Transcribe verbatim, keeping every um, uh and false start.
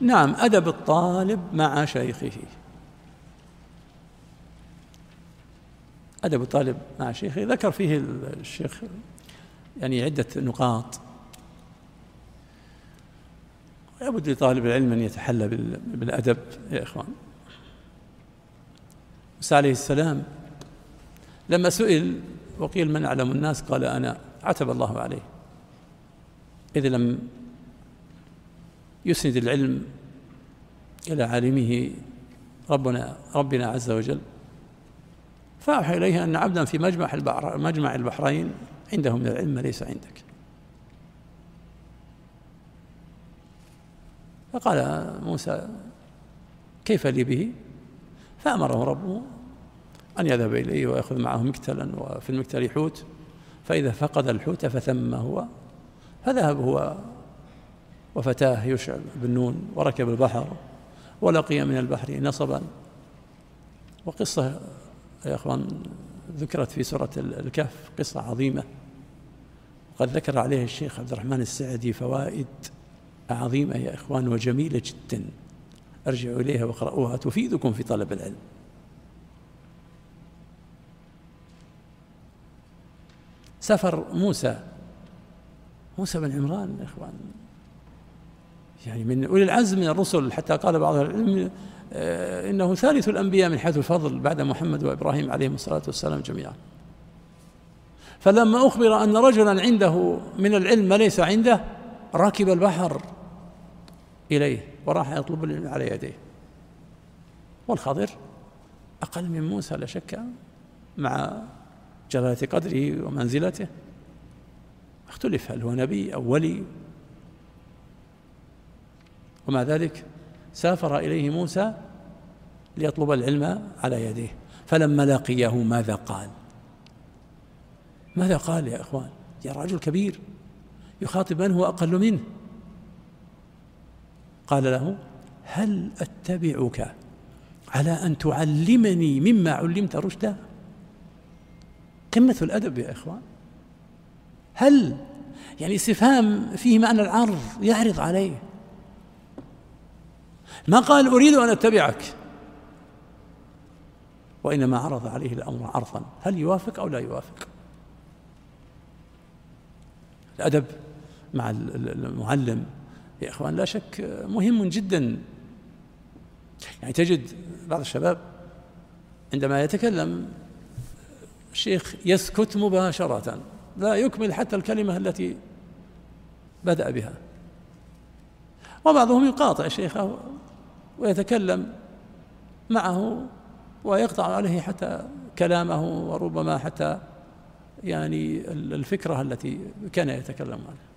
نعم، أدب الطالب مع شيخه. أدب الطالب مع شيخه ذكر فيه الشيخ يعني عدة نقاط لابد لطالب العلم أن يتحلى بالأدب يا إخوان. موسى عليه السلام لما سئل وقيل من أعلم الناس قال أنا، عتب الله عليه إذ لم يسند العلم إلى عالمه ربنا ربنا عز وجل، فأوحى إليه أن عبدا في مجمع البحر مجمع البحرين عنده من العلم ليس عندك. فقال موسى كيف لي به؟ فأمره ربه أن يذهب إليه ويأخذ معه مكتلا، وفي المكتل حوت، فإذا فقد الحوت فثم هو، فذهب هو وفتاه يشع بن نون وركب البحر ولقي من البحر نصبا. وقصة يا أخوان ذكرت في سورة الكهف، قصة عظيمة وقد ذكر عليها الشيخ عبد الرحمن السعدي فوائد عظيمة يا إخوان وجميلة جدا، ارجعوا إليها واقرأوها تفيدكم في طلب العلم. سفر موسى موسى بن عمران يا إخوان يعني من أولي العزم من الرسل، حتى قال بعض العلم إنه ثالث الأنبياء من حيث الفضل بعد محمد وإبراهيم عليهم الصلاة والسلام جميعا. فلما أخبر أن رجلا عنده من العلم ما ليس عنده ركب البحر إليه وراح يطلب العلم على يديه. والخضر أقل من موسى لا شك مع جلالة قدره ومنزلته، اختلف هل هو نبي أو ولي، ومع ذلك سافر إليه موسى ليطلب العلم على يديه. فلما لقيه ماذا قال؟ ماذا قال يا إخوان؟ يا رجل كبير يخاطب من هو أقل منه. قال له هل أتبعك على أن تعلمني مما علمت رشدا؟ قمة الأدب يا إخوان. هل يعني استفهام فيه معنى العرض، يعرض عليه، ما قال أريد أن أتبعك، وإنما عرض عليه الأمر عرضا، هل يوافق أو لا يوافق. الأدب مع المعلم يا إخوان لا شك مهم جدا. يعني تجد بعض الشباب عندما يتكلم الشيخ يسكت مباشرة، لا يكمل حتى الكلمة التي بدأ بها، وبعضهم يقاطع شيخه ويتكلم معه ويقطع عليه حتى كلامه، وربما حتى يعني الفكرة التي كان يتكلم عنها.